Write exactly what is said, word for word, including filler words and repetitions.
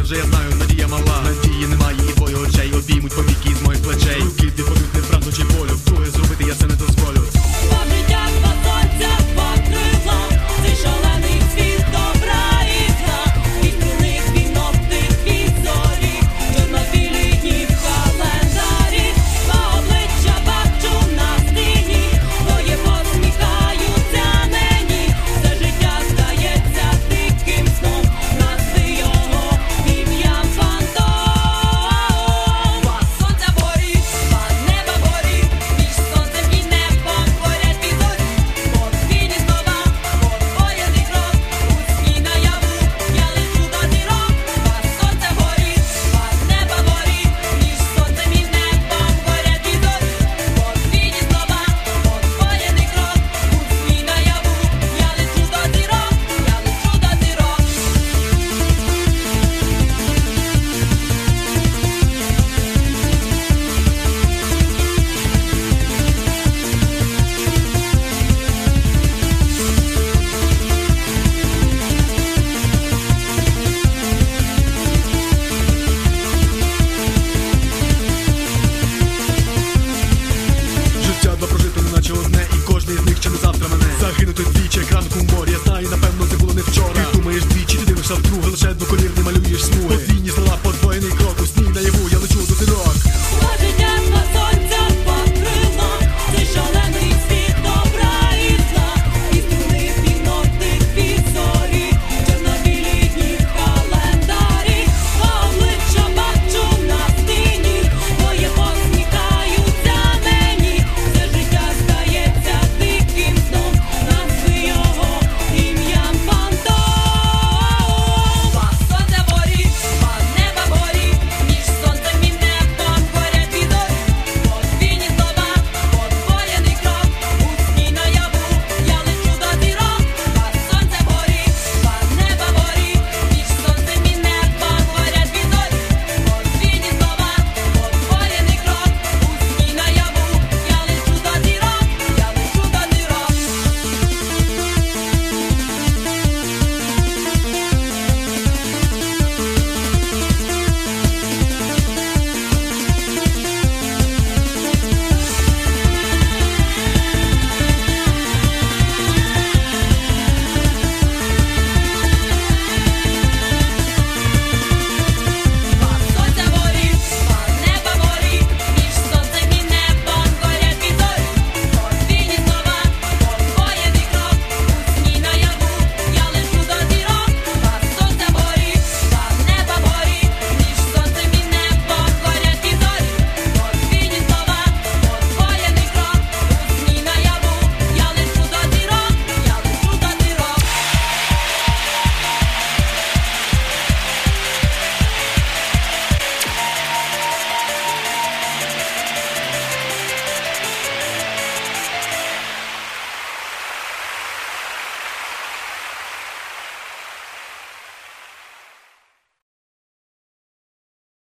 вже я знаю, надія мала. Надії немає і твої очей обіймуть повіки з моїх плечей. Руки відповідь не правду чи волю, вдруге зробити я це не дозволю. Два життя, два сонця, два крила, цей шалений світ добра і зла. Від крилих вінок тих від зорі, чорно-білі дні в календарі. Два обличчя бачу на стіні, твоє посміхаються мені. Все життя здається диким сном, назви його ім'ям фантом. Два сонця горіть, два неба горіть, між сонцем і небом поряд і зорі. Подвійні слова, подвоєний крок, у сні наяву я лечу до зірок. Два сонця горіть, два неба горіть, між сонцем і небом поряд і зорі. Подвійні слова, подвоєний крок, у сні наяву я лечу до зірок, я лечу до зірок. Життя два прожито, неначе одне, і кожний з них чи не завтра мене. Загинути двічі, як ранку в морі, я знаю, напевно, це було не вчора. Ти думаєш двічі, ти дивишся вдруге, лише двоколірний малюєш смуги. Подвійні слова, подвоєний крок,